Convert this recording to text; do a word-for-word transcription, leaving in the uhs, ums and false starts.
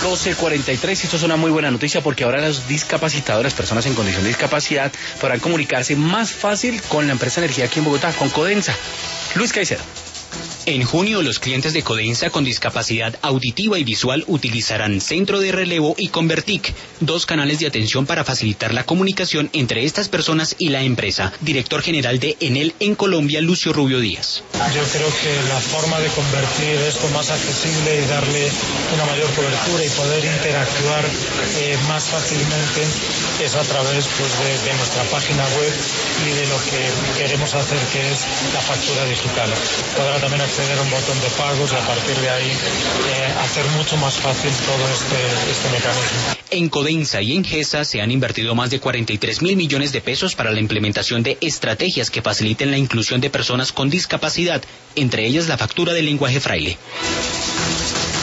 doce cuarenta y tres. Esto es una muy buena noticia porque ahora los discapacitados, las personas en condición de discapacidad, podrán comunicarse más fácil con la empresa de energía aquí en Bogotá, con Codensa. Luis Caicedo. En junio, los clientes de Codensa con discapacidad auditiva y visual utilizarán Centro de Relevo y Convertic, dos canales de atención para facilitar la comunicación entre estas personas y la empresa. Director general de Enel en Colombia, Lucio Rubio Díaz. Yo creo que la forma de convertir esto más accesible y darle una mayor cobertura y poder interactuar eh, más fácilmente es a través pues, de, de nuestra página web y de lo que queremos hacer, que es la factura digital. Podrá también acceder a un botón de pagos y a partir de ahí eh, hacer mucho más fácil todo este, este mecanismo. En Codensa y en GESA se han invertido más de cuarenta y tres mil millones de pesos para la implementación de estrategias que faciliten la inclusión de personas con discapacidad, entre ellas la factura del lenguaje braille.